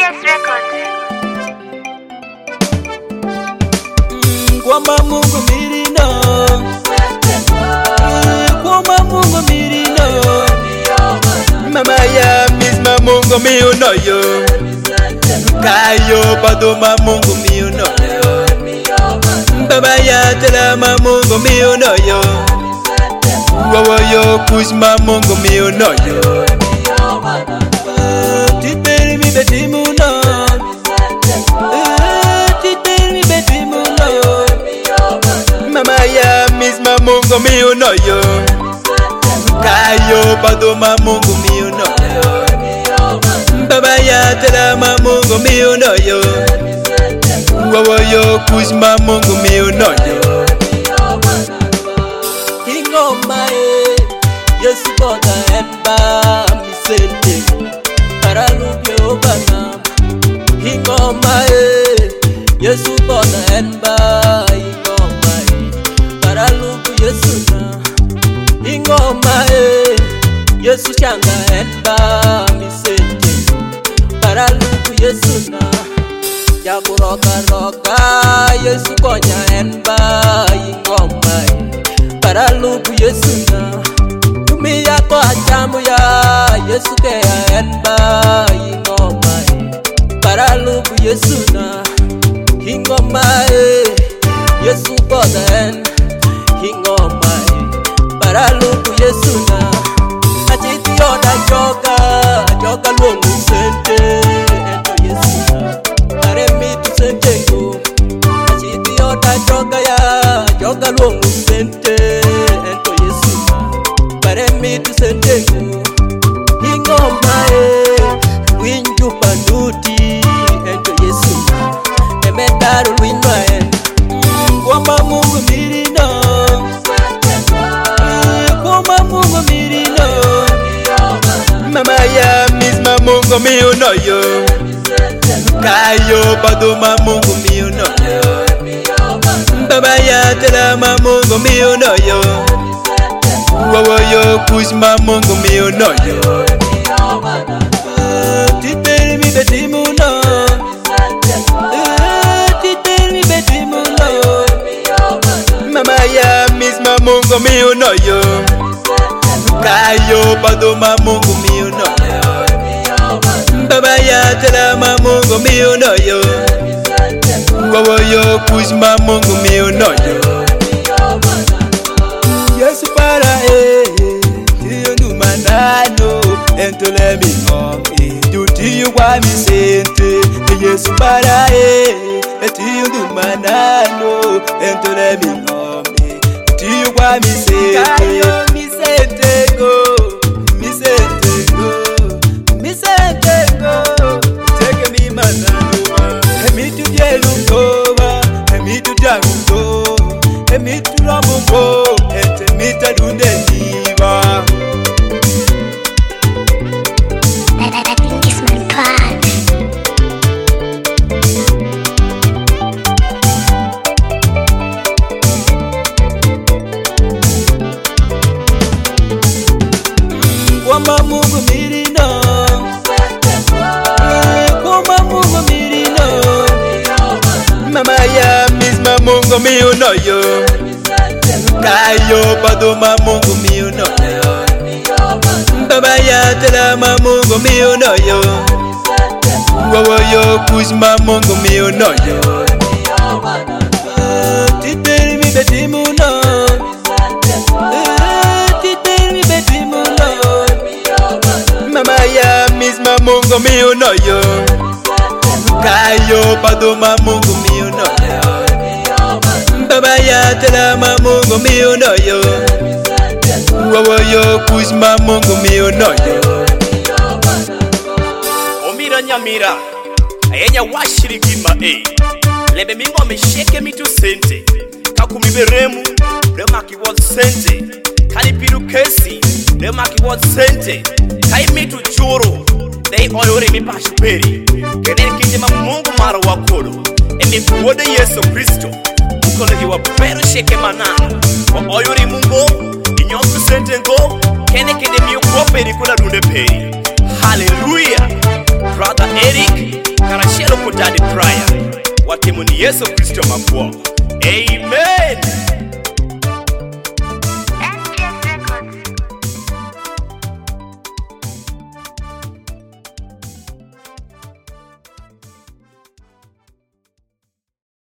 Yes Records. Kwamba Mungu mirino, kwamba Mungu mirino, mama ya misma Mungu miunoyo, kayo padoma Mungu miunoyo, baba ya telama Mungu miunoyo, wawoyo kusma Mungu miunoyo, titeri mi betimuno. Mama ya misma Mungu miunoyo, kayo padoma Mungu miunoyo, baba ya telama Mungu miunoyo, wawoyo kusma Mungu miunoyo. Ingoma Yesu boda enba misende paraluke obana. Ingoma Yesu boda enba. Yesu na ingoma Yesu changa enba misente paraluku Yesu na ya kuroga roga Yesu konya enba ingoma paraluku Yesu na tumi yako ajamu ya Yesu ke enba ingoma paraluku Yesu na ingoma Yesu boda ingoma paraluku Yesu na achiti yoda joga luongu sente ento Yesu na pare mitu sente go achiti yoda joga luongu sente ento Yesu na pare mitu sente go ingoma winju panuti ento Yesu na emedaru winwa kwamba Mungu mirino. Mama ya misma Mungu miunoyo, kayo padoma Mungu miunoyo, baba ya telama Mungu miunoyo, wawoyo kusma Mungu miunoyo, titeri mi betimuno, titeri mi betimuno. Mama ya misma Mungu miunoyo, kayo padoma Mungu miunoyo, baba ya telama Mungu miunoyo, wawoyo kusma Mungu miunoyo. Yesu para tiyo numanano entole mingo tiyo kwa misente. Yesu para tiyo numanano entole mingo tiyo kwa misente. Kayo misente go, take me manano, emitu dielukoba, emitu jaguto, emitu rambo, etemita dunde diva. I think it's my part. Kwamba Mungu mirino, kwamba Mungu mirino, mama ya misma Mungu miunoyo, kayo padoma Mungu miunoyo, baba ya telama Mungu miunoyo, wawoyo kusma Mungu miunoyo, titeri mi betimuno, titeri mi betimuno. Mama ya misma Mungu miunoyo, kayo padoma Mungu miunoyo, baba ya telama Mungu miunoyo, wawoyo kusma Mungu miunoyo. Omira nyamira ayenya washirikima lebe mingo mesheke mitu sente kakumi beremu remaki wod sente kalipiru kesi remaki wod sente kai mitu churu dei oyore mi pashuperi kenen kinjema Mungu mara wakolo emi kuode Yesu Kristo ukole hiwa pero sheke manana wa oyore Mungu inyosu sente ngo kene kende miyo koperi kuna dunde peri. Hallelujah. Brother Eric timo ni Yesu Kristo makwo. Amen.